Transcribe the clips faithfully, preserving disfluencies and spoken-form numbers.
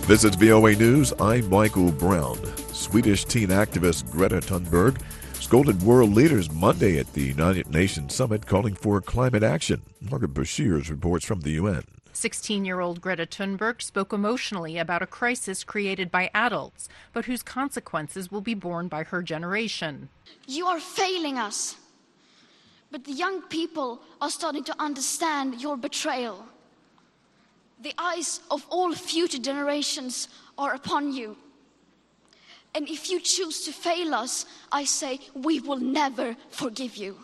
This is V O A News. I'm Michael Brown. Swedish teen activist Greta Thunberg scolded world leaders Monday at the United Nations Summit calling for climate action. Margaret Bashir reports from the U N. sixteen-year-old Greta Thunberg spoke emotionally about a crisis created by adults, but whose consequences will be borne by her generation. You are failing us, but the young people are starting to understand your betrayal. The eyes of all future generations are upon you. And if you choose to fail us, I say we will never forgive you.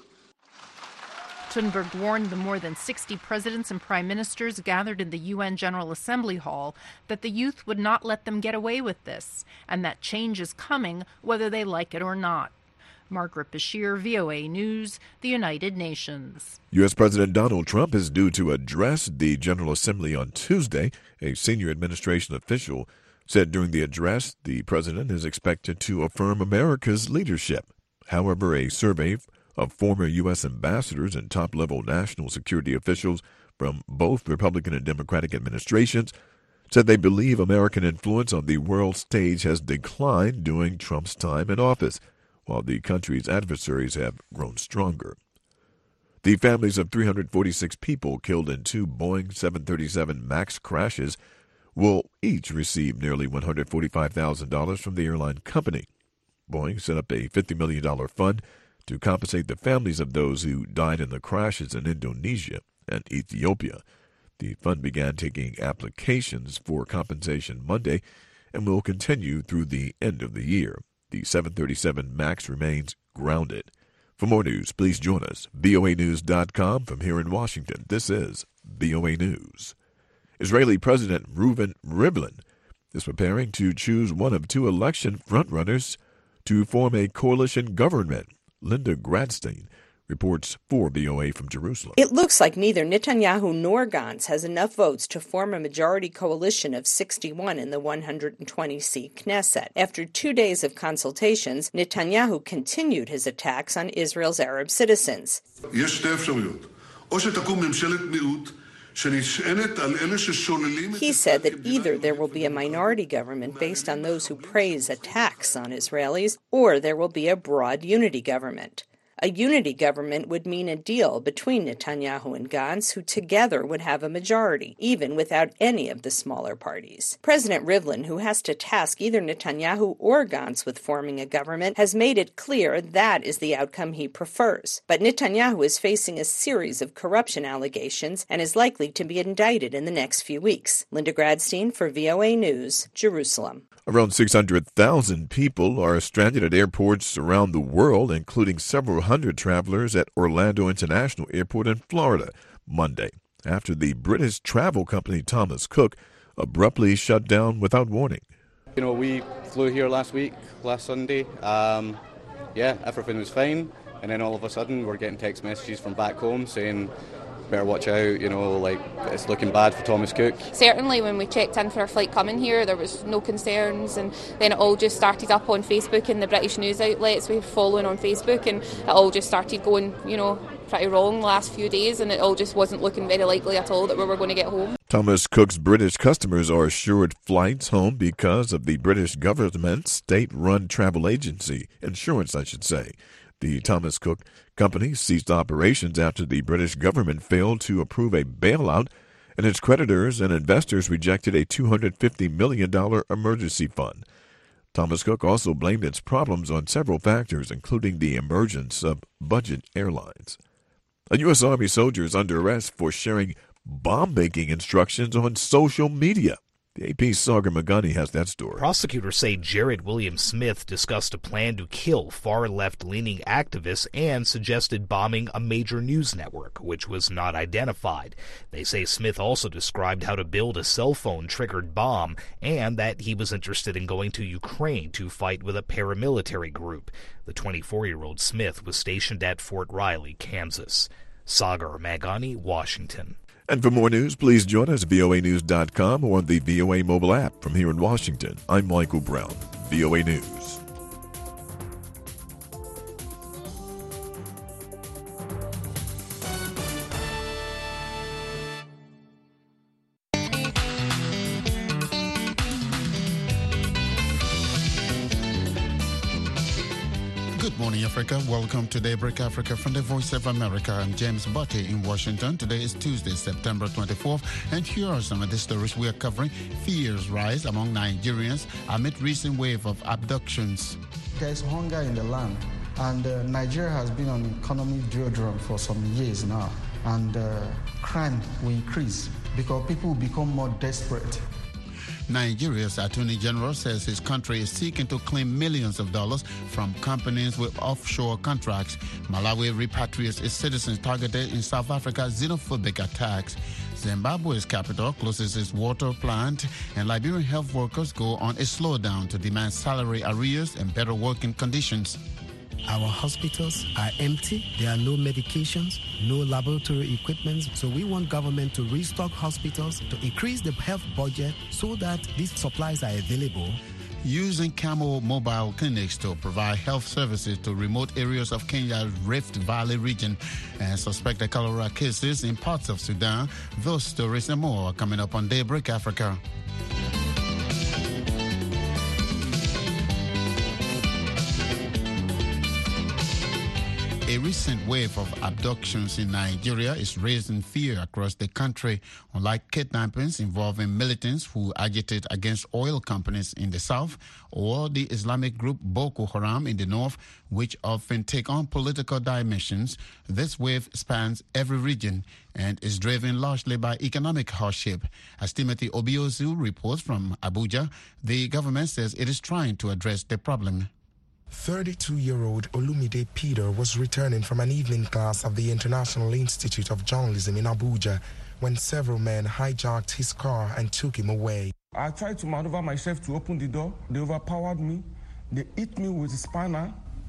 Thunberg warned the more than sixty presidents and prime ministers gathered in the U N General Assembly Hall that the youth would not let them get away with this, and that change is coming whether they like it or not. Margaret Bashir, V O A News, the United Nations. U S. President Donald Trump is due to address the General Assembly on Tuesday. A senior administration official said during the address the president is expected to affirm America's leadership. However, a survey of former U S ambassadors and top-level national security officials from both Republican and Democratic administrations said they believe American influence on the world stage has declined during Trump's time in office, while the country's adversaries have grown stronger. The families of three hundred forty-six people killed in two Boeing seven thirty-seven MAX crashes will each receive nearly one hundred forty-five thousand dollars from the airline company. Boeing set up a fifty million dollars fund to compensate the families of those who died in the crashes in Indonesia and Ethiopia. The fund began taking applications for compensation Monday and will continue through the end of the year. The seven thirty-seven MAX remains grounded. For more news, please join us, V O A news dot com from here in Washington. This is V O A News. Israeli President Reuven Rivlin is preparing to choose one of two election frontrunners to form a coalition government. Linda Gradstein reports for V O A from Jerusalem. It looks like neither Netanyahu nor Gantz has enough votes to form a majority coalition of sixty-one in the one hundred twenty-seat Knesset. After two days of consultations, Netanyahu continued his attacks on Israel's Arab citizens. He said that either there will be a minority government based on those who praise attacks on Israelis, or there will be a broad unity government. A unity government would mean a deal between Netanyahu and Gantz, who together would have a majority, even without any of the smaller parties. President Rivlin, who has to task either Netanyahu or Gantz with forming a government, has made it clear that is the outcome he prefers. But Netanyahu is facing a series of corruption allegations and is likely to be indicted in the next few weeks. Linda Gradstein for V O A News, Jerusalem. Around six hundred thousand people are stranded at airports around the world, including several hundred travelers at Orlando International Airport in Florida Monday, after the British travel company Thomas Cook abruptly shut down without warning. You know, we flew here last week, last Sunday. Um, yeah, everything was fine. And then all of a sudden, we're getting text messages from back home saying, better watch out, you know, like, it's looking bad for Thomas Cook. Certainly when we checked in for our flight coming here, there was no concerns, and then it all just started up on Facebook and the British news outlets we were following on Facebook, and it all just started going, you know, pretty wrong the last few days, and it all just wasn't looking very likely at all that we were going to get home. Thomas Cook's British customers are assured flights home because of the British government's state-run travel agency, insurance I should say. The Thomas Cook company ceased operations after the British government failed to approve a bailout, and its creditors and investors rejected a two hundred fifty million dollars emergency fund. Thomas Cook also blamed its problems on several factors, including the emergence of budget airlines. A U S. Army soldier is under arrest for sharing bomb-making instructions on social media. The A P's Sagar Magani has that story. Prosecutors say Jared William Smith discussed a plan to kill far-left-leaning activists and suggested bombing a major news network, which was not identified. They say Smith also described how to build a cell phone-triggered bomb and that he was interested in going to Ukraine to fight with a paramilitary group. The twenty-four-year-old Smith was stationed at Fort Riley, Kansas. Sagar Magani, Washington. And for more news, please join us at V O A news dot com or on the V O A mobile app. From here in Washington, I'm Michael Brown, V O A News. Good morning, Africa. Welcome to Daybreak Africa from the Voice of America. I'm James Butte in Washington. Today is Tuesday, September twenty-fourth, and here are some of the stories we are covering. Fears rise among Nigerians amid recent wave of abductions. There is hunger in the land, and uh, Nigeria has been on economic doldrum for some years now, and uh, crime will increase because people will become more desperate. Nigeria's Attorney General says his country is seeking to claim millions of dollars from companies with offshore contracts. Malawi repatriates its citizens targeted in South Africa's xenophobic attacks. Zimbabwe's capital closes its water plant, and Liberian health workers go on a slowdown to demand salary arrears and better working conditions. Our hospitals are empty. There are no medications, no laboratory equipment. So we want government to restock hospitals, to increase the health budget so that these supplies are available. Using Camel mobile clinics to provide health services to remote areas of Kenya's Rift Valley region and suspected cholera cases in parts of Sudan. Those stories and more are coming up on Daybreak Africa. A recent wave of abductions in Nigeria is raising fear across the country. Unlike kidnappings involving militants who agitate against oil companies in the south, or the Islamic group Boko Haram in the north, which often take on political dimensions, this wave spans every region and is driven largely by economic hardship. As Timothy Obiozu reports from Abuja, the government says it is trying to address the problem. thirty-two-year-old Olumide Peter was returning from an evening class at the International Institute of Journalism in Abuja when several men hijacked his car and took him away. I tried to maneuver myself to open the door. They overpowered me. They hit me with a spanner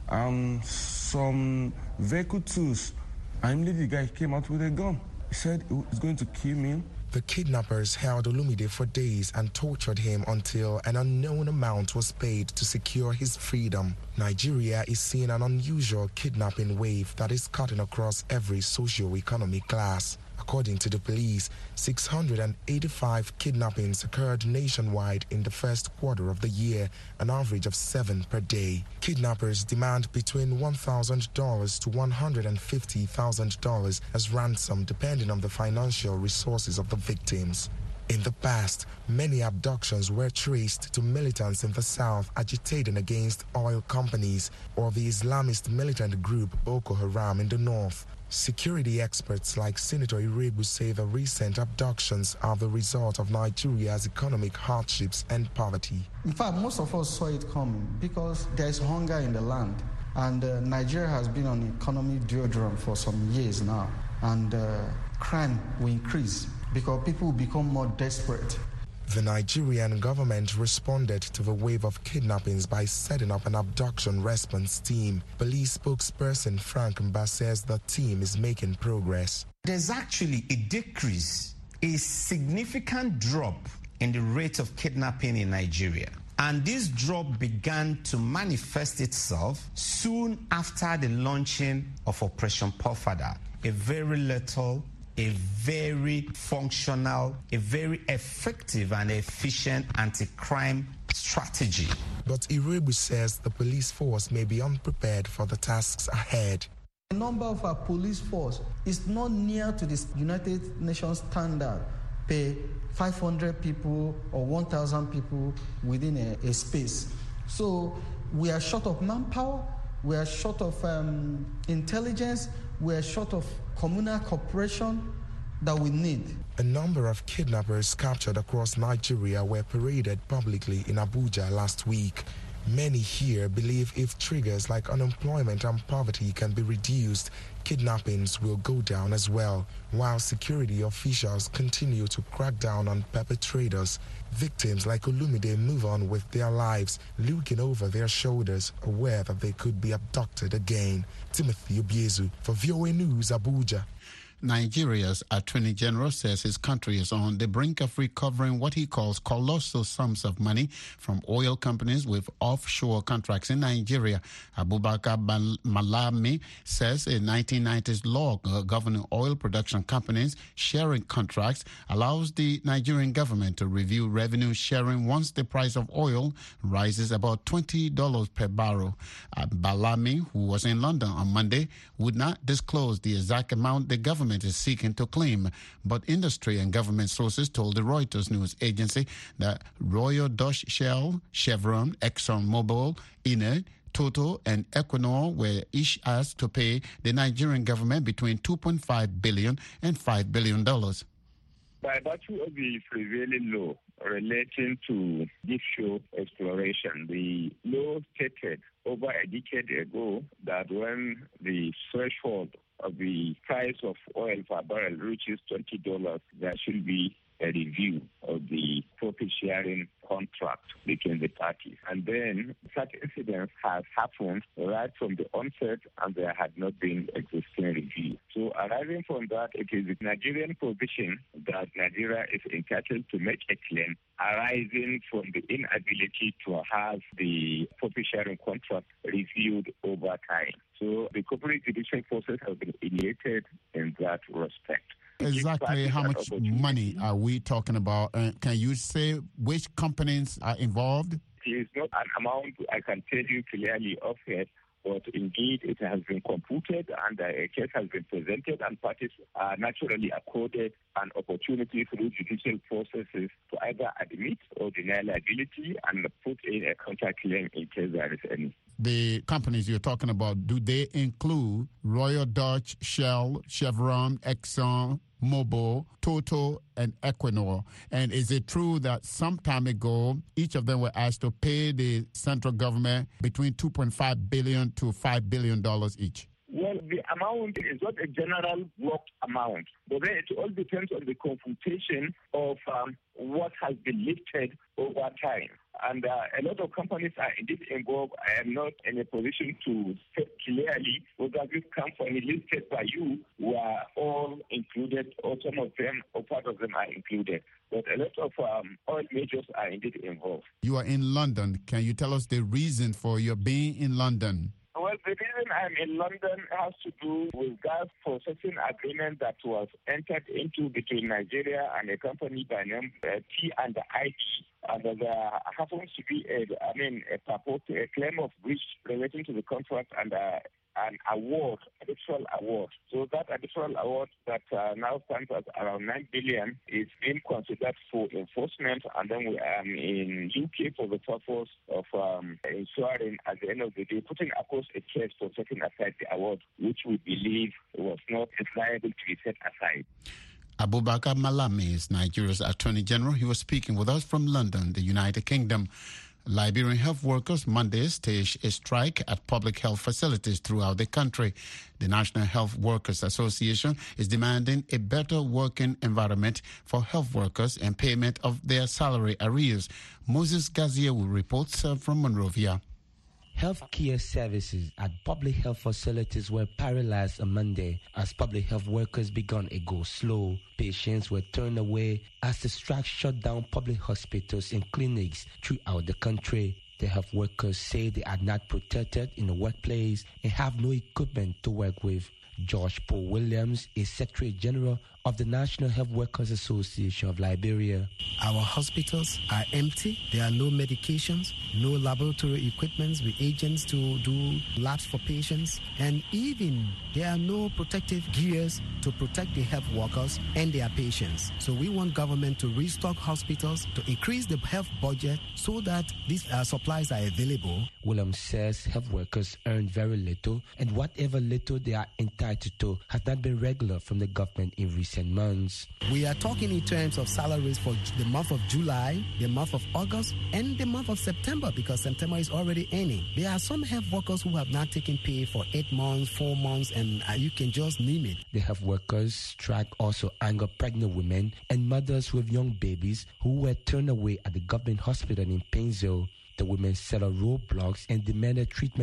and some vehicle tools. And immediately the guy came out with a gun. He said he was going to kill me. The kidnappers held Olumide for days and tortured him until an unknown amount was paid to secure his freedom. Nigeria is seeing an unusual kidnapping wave that is cutting across every socio-economic class. According to the police, six hundred eighty-five kidnappings occurred nationwide in the first quarter of the year, an average of seven per day. Kidnappers demand between one thousand dollars to one hundred fifty thousand dollars as ransom, depending on the financial resources of the victims. In the past, many abductions were traced to militants in the south agitating against oil companies or the Islamist militant group Boko Haram in the north. Security experts like Senator Irebu say the recent abductions are the result of Nigeria's economic hardships and poverty. In fact, most of us saw it coming because there is hunger in the land, and uh, Nigeria has been on economic doldrum for some years now, and uh, crime will increase because people will become more desperate. The Nigerian government responded to the wave of kidnappings by setting up an abduction response team. Police spokesperson Frank Mba says the team is making progress. There's actually a decrease, a significant drop in the rate of kidnapping in Nigeria. And this drop began to manifest itself soon after the launching of Operation Pofada, a very little a very functional, a very effective and efficient anti-crime strategy. But Irebu says the police force may be unprepared for the tasks ahead. The number of our police force is not near to the United Nations standard per five hundred people or one thousand people within a, a space. So we are short of manpower, we are short of um, intelligence, we are short of communal cooperation that we need. A number of kidnappers captured across Nigeria were paraded publicly in Abuja last week. Many here believe if triggers like unemployment and poverty can be reduced, kidnappings will go down as well. While security officials continue to crack down on perpetrators, victims like Olumide move on with their lives, looking over their shoulders, aware that they could be abducted again. Timothy Obiezu for V O A News, Abuja. Nigeria's Attorney General says his country is on the brink of recovering what he calls colossal sums of money from oil companies with offshore contracts in Nigeria. Abubakar Malami says a nineteen nineties law governing oil production companies sharing contracts allows the Nigerian government to review revenue sharing once the price of oil rises about twenty dollars per barrel. Balami, who was in London on Monday, would not disclose the exact amount the government is seeking to claim, but industry and government sources told the Reuters news agency that Royal Dutch Shell, Chevron, ExxonMobil, Eni, Total, and Equinor were each asked to pay the Nigerian government between two point five billion dollars and five billion dollars. By virtue of the prevailing law relating to deep shore exploration, the law stated over a decade ago that when the threshold of the price of oil per barrel reaches twenty dollars, there should be a review of the profit sharing contract between the parties. And then such incidents have happened right from the onset, and there had not been existing review. So arising from that, it is the Nigerian position that Nigeria is entitled to make a claim arising from the inability to have the profit sharing contract reviewed over time. So the corporate judicial process has been initiated in that respect. Exactly how much money are we talking about? Uh, can you say which companies are involved? It is not an amount I can tell you clearly of it, but indeed it has been computed and a case has been presented, and parties are naturally accorded an opportunity through judicial processes to either admit or deny liability and put in a counterclaim in case there is any. The companies you're talking about, do they include Royal Dutch, Shell, Chevron, Exxon, Mobil, Total, and Equinor? And is it true that some time ago, each of them were asked to pay the central government between two point five billion dollars to five billion dollars each? Well, the amount is not a general blocked amount, but then it all depends on the computation of um, what has been lifted over time. And uh, a lot of companies are indeed involved. I am not in a position to say clearly whether this company listed by you were all included, or some of them, or part of them are included. But a lot of um, oil majors are indeed involved. You are in London. Can you tell us the reason for your being in London? Well, the reason I'm in London has to do with gas processing agreement that was entered into between Nigeria and a company by name uh, T and I D. And there happens to be a, I mean, a purport, a claim of breach relating to the contract and uh, an award, additional award. So that additional award that uh, now stands at around nine billion is being considered for enforcement, and then we are in U K for the purpose of um, ensuring at the end of the day, putting across a case for setting aside the award, which we believe was not liable to be set aside. Abubakar Malami is Nigeria's Attorney General. He was speaking with us from London, the United Kingdom. Liberian health workers Monday staged a strike at public health facilities throughout the country. The National Health Workers Association is demanding a better working environment for health workers and payment of their salary arrears. Moses Gaziewu reports from Monrovia. Healthcare services at public health facilities were paralyzed on Monday as public health workers began a go slow. Patients were turned away as the strike shut down public hospitals and clinics throughout the country. The health workers say they are not protected in the workplace and have no equipment to work with. George Paul Williams is Secretary General of the National Health Workers Association of Liberia. Our hospitals are empty. There are no medications, no laboratory equipment, reagents to do labs for patients, and even there are no protective gears to protect the health workers and their patients. So we want government to restock hospitals, to increase the health budget so that these uh, supplies are available. Williams says health workers earn very little, and whatever little they are entitled to has not been regular from the government in recent months. We are talking in terms of salaries for the month of July, the month of August, and the month of September, because September is already ending. There are some health workers who have not taken pay for eight months, four months, and uh, you can just name it. The health workers' strike also angered pregnant women and mothers with young babies who were turned away at the government hospital in Painesville. The women set up roadblocks and demanded treatment.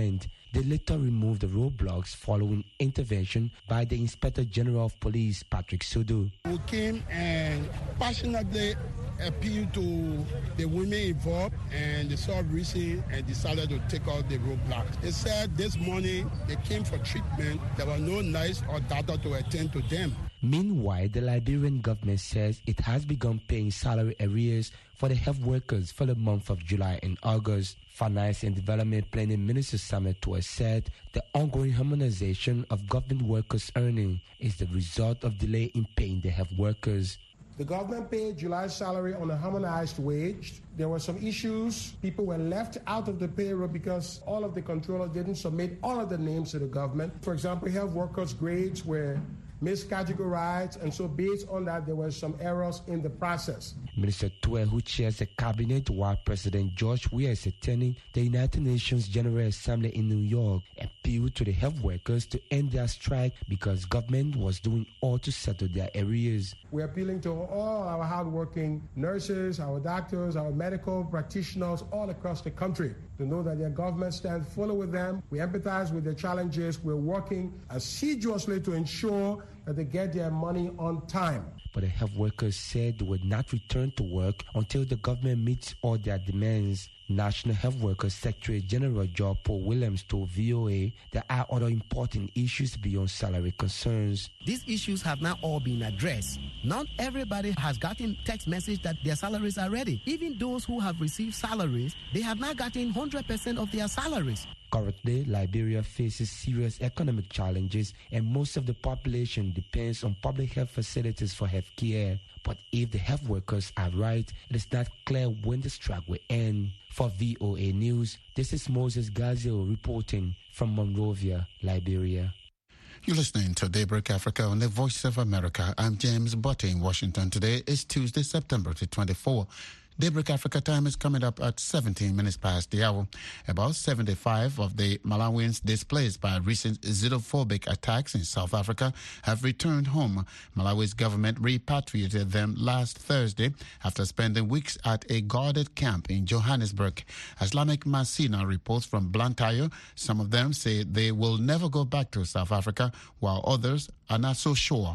They later removed the roadblocks following intervention by the Inspector General of Police, Patrick Sodo. We came and passionately appealed to the women involved, and they saw reason and decided to take out the roadblocks. They said this morning they came for treatment. There were no nurse or doctor to attend to them. Meanwhile, the Liberian government says it has begun paying salary arrears for the health workers for the month of July and August. Finance and Development Planning Minister Samuel Tuah said the ongoing harmonization of government workers' earnings is the result of delay in paying the health workers. The government paid July's salary on a harmonized wage. There were some issues. People were left out of the payroll because all of the controllers didn't submit all of the names to the government. For example, health workers' grades were miscategorized, and so based on that, there were some errors in the process. Minister Tuah, who chairs the cabinet while President George Weah is attending the United Nations General Assembly in New York, appealed to the health workers to end their strike because government was doing all to settle their arrears. We're appealing to all our hardworking nurses, our doctors, our medical practitioners all across the country to know that their government stands fully with them. We empathize with their challenges. We're working assiduously to ensure that they get their money on time. But the health workers said they would not return to work until the government meets all their demands. National Health Workers Secretary General Joe Paul Williams told V O A there are other important issues beyond salary concerns. These issues have not all been addressed. Not everybody has gotten text message that their salaries are ready. Even those who have received salaries, they have not gotten one hundred percent of their salaries. Currently, Liberia faces serious economic challenges, and most of the population depends on public health facilities for health care. But if the health workers are right, it is not clear when the strike will end. For V O A News, this is Moses Gazio reporting from Monrovia, Liberia. You're listening to Daybreak Africa on the Voice of America. I'm James Botte in Washington. Today is Tuesday, September twenty-fourth. Daybreak Africa time is coming up at seventeen minutes past the hour. About seventy-five of the Malawians displaced by recent xenophobic attacks in South Africa have returned home. Malawi's government repatriated them last Thursday after spending weeks at a guarded camp in Johannesburg. Islamic Masina reports from Blantyre. Some of them say they will never go back to South Africa, while others are not so sure.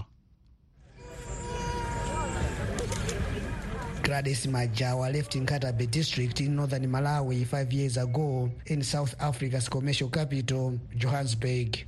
Gladys Majawa left in Katabe district in northern Malawi five years ago in South Africa's commercial capital, Johannesburg.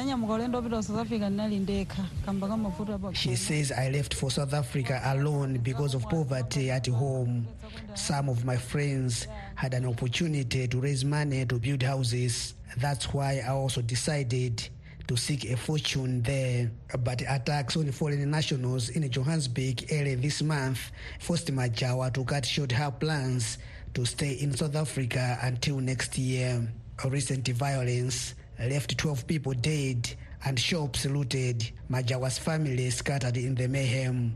She says, I left for South Africa alone because of poverty at home. Some of my friends had an opportunity to raise money to build houses. That's why I also decided to seek a fortune there. But attacks on foreign nationals in Johannesburg early this month forced Majawa to cut short her plans to stay in South Africa until next year. Recent violence left twelve people dead and shops looted. Majawa's family scattered in the mayhem.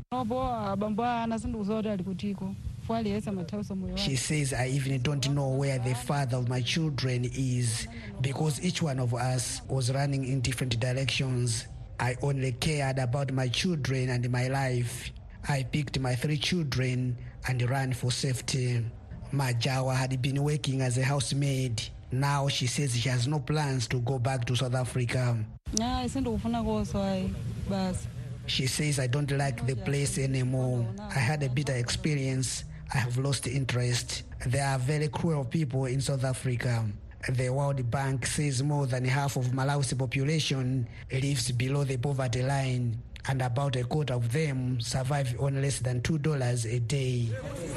She says, I even don't know where the father of my children is because each one of us was running in different directions. I only cared about my children and my life. I picked my three children and ran for safety. Majawa had been working as a housemaid. Now she says she has no plans to go back to South Africa. She says, I don't like the place anymore. I had a bitter experience. I have lost interest. There are very cruel people in South Africa. The World Bank says more than half of Malawi's population lives below the poverty line, and about a quarter of them survive on less than two dollars a day.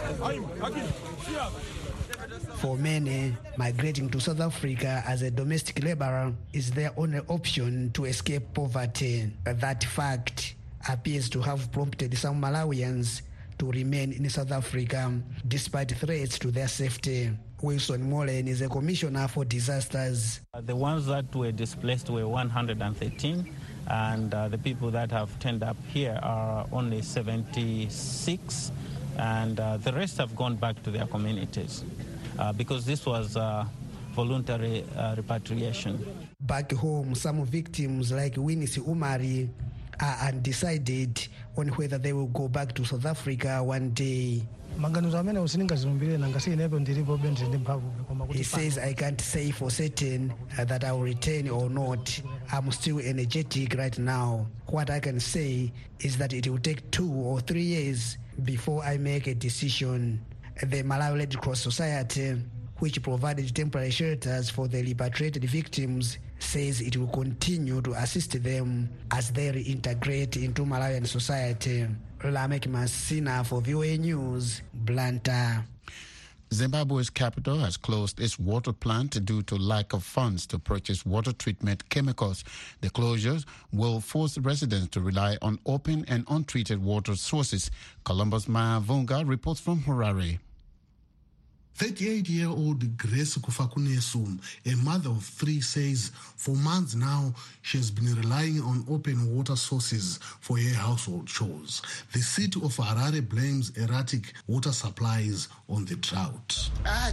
For many, migrating to South Africa as a domestic laborer is their only option to escape poverty. That fact appears to have prompted some Malawians to remain in South Africa despite threats to their safety. Wilson Molen is a commissioner for disasters. The ones that were displaced were one hundred thirteen, and uh, the people that have turned up here are only seventy-six, and uh, the rest have gone back to their communities uh, because this was uh, voluntary uh, repatriation. Back home, some victims like Winnie Umari are undecided on whether they will go back to South Africa one day. He says, I can't say for certain that I will return or not. I'm still energetic right now. What I can say is that it will take two or three years before I make a decision. The Malawi Red Cross Society, which provided temporary shelters for the repatriated victims, says it will continue to assist them as they reintegrate into Malawian society. Lamek Masina for V O A News, Blantyre. Zimbabwe's capital has closed its water plant due to lack of funds to purchase water treatment chemicals. The closures will force residents to rely on open and untreated water sources. Columbus Mavunga reports from Harare. thirty-eight-year-old Grace Kufakunesu, a mother of three, says for months now she has been relying on open water sources for her household chores. The city of Harare blames erratic water supplies on the drought.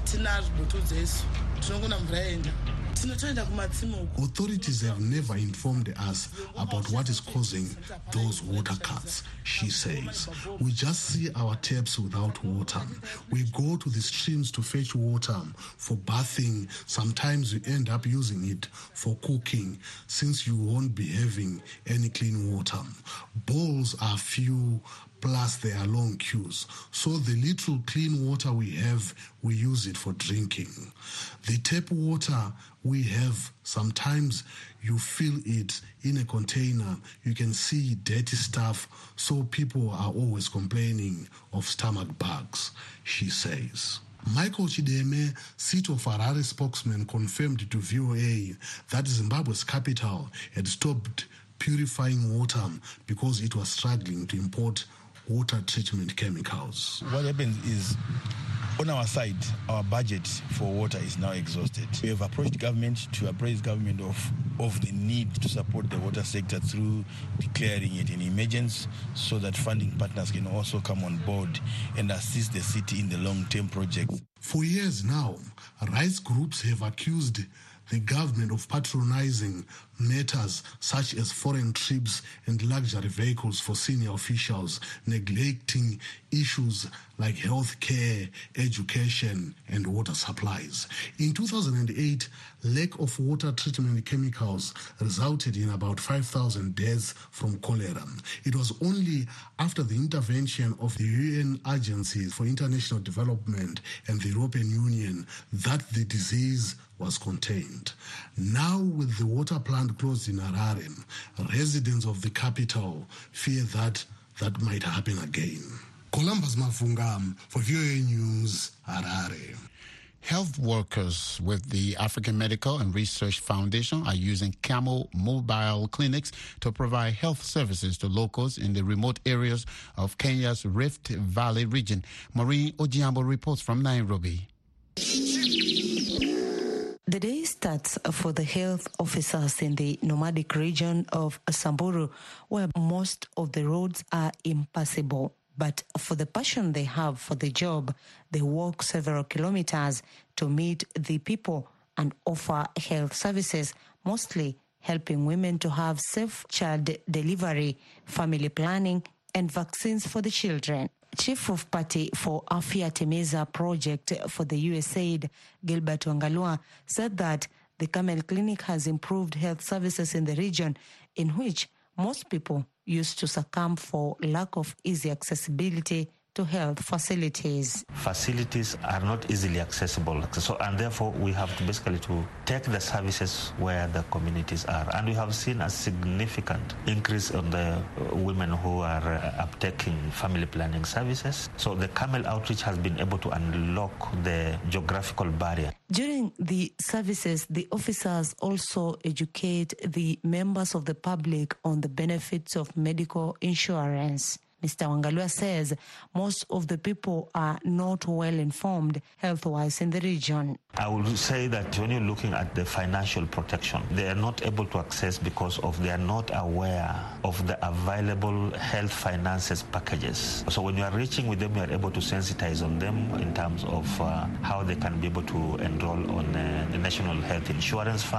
Authorities have never informed us about what is causing those water cuts, she says. We just see our taps without water. We go to the streams to fetch water for bathing. Sometimes we end up using it for cooking since you won't be having any clean water. Bowls are few, plus there are long queues. So the little clean water we have, we use it for drinking. The tap water we have, sometimes you fill it in a container. You can see dirty stuff, so people are always complaining of stomach bugs, she says. Michael Chideme, City of Harare spokesman, confirmed to V O A that Zimbabwe's capital had stopped purifying water because it was struggling to import water treatment chemicals. What happens is, on our side, our budget for water is now exhausted. We have approached government to appraise government of, of the need to support the water sector through declaring it an emergency so that funding partners can also come on board and assist the city in the long-term projects. For years now, rights groups have accused the government of patronizing matters such as foreign trips and luxury vehicles for senior officials, neglecting issues like health care, education, and water supplies. In two thousand eight, lack of water treatment chemicals resulted in about five thousand deaths from cholera. It was only after the intervention of the U N agencies for international development and the European Union that the disease was contained. Now, with the water plant closed in Harare, residents of the capital fear that that might happen again. Columbus Mavunga for V O A News, Harare. Health workers with the African Medical and Research Foundation are using Camel mobile clinics to provide health services to locals in the remote areas of Kenya's Rift Valley region. Maureen Ojiambo reports from Nairobi. The day starts for the health officers in the nomadic region of Samburu, where most of the roads are impassable. But for the passion they have for the job, they walk several kilometers to meet the people and offer health services, mostly helping women to have safe child delivery, family planning, and vaccines for the children. Chief of Party for Afya Temeza project for the U S A I D, Gilbert Wangalua, said that the Camel Clinic has improved health services in the region in which most people used to succumb for lack of easy accessibility to health facilities. Facilities are not easily accessible, so and therefore we have to basically to take the services where the communities are, and we have seen a significant increase on the women who are uh, uptaking family planning services. So the Camel outreach has been able to unlock the geographical barrier. During the services, the officers also educate the members of the public on the benefits of medical insurance. Mister Wangalua says most of the people are not well informed health-wise in the region. I would say that when you're looking at the financial protection, they are not able to access because of they are not aware of the available health finances packages. So when you are reaching with them, you are able to sensitize on them in terms of uh, how they can be able to enroll on uh, the National Health Insurance Fund.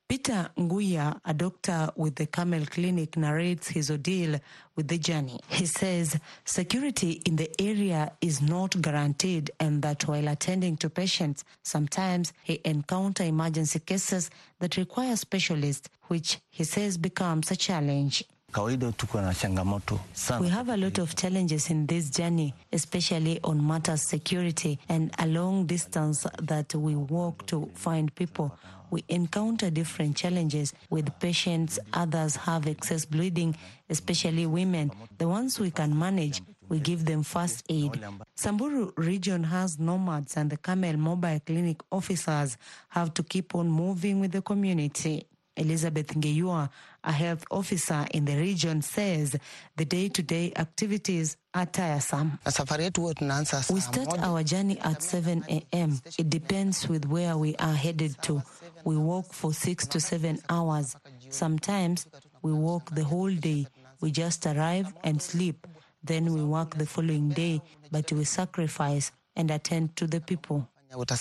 Peter Nguya, a doctor with the Camel Clinic, narrates his ordeal with the journey. He says security in the area is not guaranteed and that while attending to patients, sometimes he encounters emergency cases that require specialists, which he says becomes a challenge. We have a lot of challenges in this journey, especially on matters security and a long distance that we walk to find people. We encounter different challenges with patients. Others have excess bleeding, especially women. The ones we can manage, we give them first aid. Samburu region has nomads and the Camel Mobile Clinic officers have to keep on moving with the community. Elizabeth Ngeyua, a health officer in the region, says the day-to-day activities are tiresome. We start our journey at seven a.m. It depends with where we are headed to. We walk for six to seven hours. Sometimes we walk the whole day. We just arrive and sleep. Then we work the following day, but we sacrifice and attend to the people.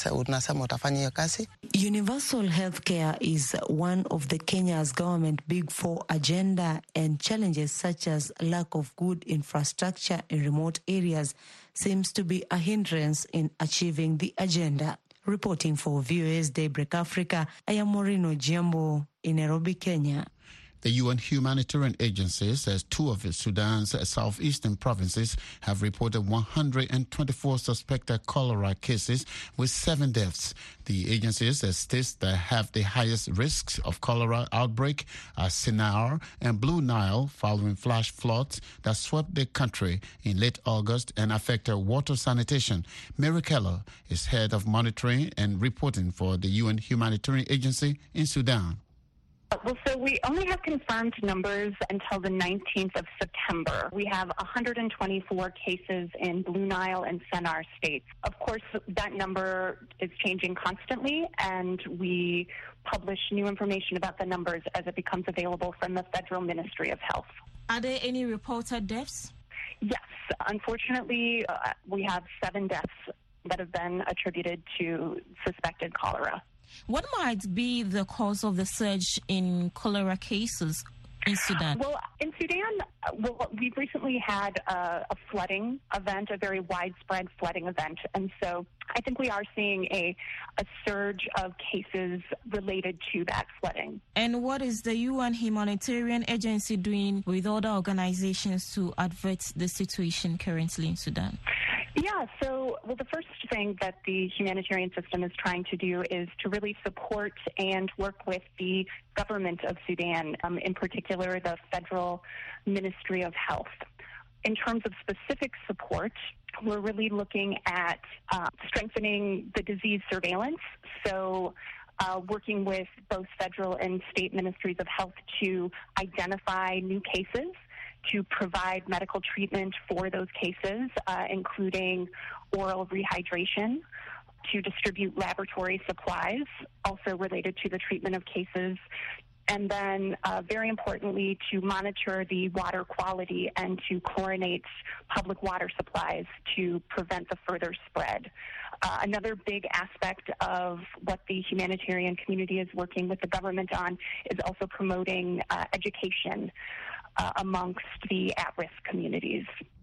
Universal healthcare is one of the Kenya's government big four agenda, and challenges such as lack of good infrastructure in remote areas seems to be a hindrance in achieving the agenda. Reporting for V O A's Daybreak Africa, I am Morino Jiambo in Nairobi, Kenya. The U N Humanitarian Agency says two of Sudan's southeastern provinces have reported one hundred twenty-four suspected cholera cases with seven deaths. The agency says states that have the highest risks of cholera outbreak are Sennar and Blue Nile following flash floods that swept the country in late August and affected water sanitation. Mary Keller is head of monitoring and reporting for the U N Humanitarian Agency in Sudan. Well, so we only have confirmed numbers until the nineteenth of September. We have one hundred twenty-four cases in Blue Nile and Sennar states. Of course, that number is changing constantly, and we publish new information about the numbers as it becomes available from the Federal Ministry of Health. Are there any reported deaths? Yes. Unfortunately, uh, we have seven deaths that have been attributed to suspected cholera. What might be the cause of the surge in cholera cases in Sudan? Well, in Sudan, well, we've recently had a, a flooding event, a very widespread flooding event. And so I think we are seeing a, a surge of cases related to that flooding. And what is the U N Humanitarian Agency doing with other organizations to avert the situation currently in Sudan? Yeah, so, well, the first thing that the humanitarian system is trying to do is to really support and work with the government of Sudan, um, in particular the Federal Ministry of Health. In terms of specific support, we're really looking at uh, strengthening the disease surveillance, so uh, working with both federal and state ministries of health to identify new cases, to provide medical treatment for those cases, uh, including oral rehydration, to distribute laboratory supplies, also related to the treatment of cases, and then, uh, very importantly, to monitor the water quality and to chlorinate public water supplies to prevent the further spread. Uh, another big aspect of what the humanitarian community is working with the government on is also promoting uh, education Uh, amongst the at-risk communities.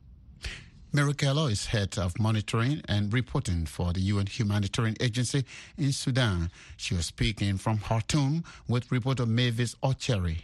Mary Keller is head of monitoring and reporting for the U N Humanitarian Agency in Sudan. She was speaking from Khartoum with reporter Mavis Ocheri.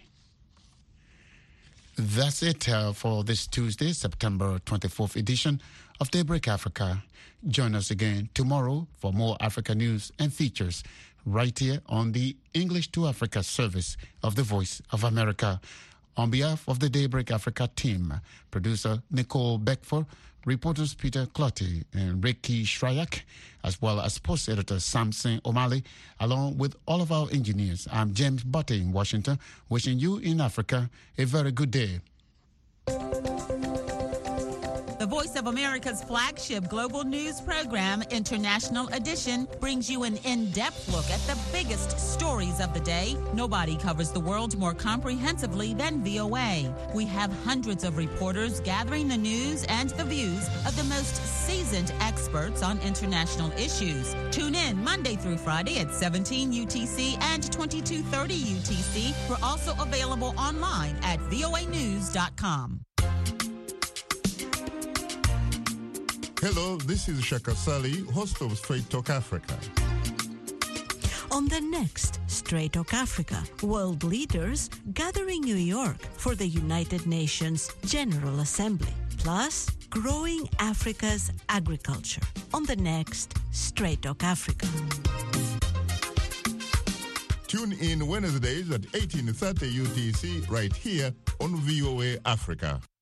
That's it uh, for this Tuesday, September twenty-fourth edition of Daybreak Africa. Join us again tomorrow for more Africa news and features right here on the English to Africa service of the Voice of America. On behalf of the Daybreak Africa team, producer Nicole Beckford, reporters Peter Clotty and Ricky Shryak, as well as post editor Samson O'Malley, along with all of our engineers, I'm James Butte in Washington, wishing you in Africa a very good day. The Voice of America's flagship global news program, International Edition, brings you an in-depth look at the biggest stories of the day. Nobody covers the world more comprehensively than V O A. We have hundreds of reporters gathering the news and the views of the most seasoned experts on international issues. Tune in Monday through Friday at seventeen U T C and twenty-two thirty U T C. We're also available online at V O A news dot com. Hello, this is Shaka Sali, host of Straight Talk Africa. On the next Straight Talk Africa, world leaders gather in New York for the United Nations General Assembly, plus growing Africa's agriculture. On the next Straight Talk Africa. Tune in Wednesdays at eighteen thirty U T C right here on V O A Africa.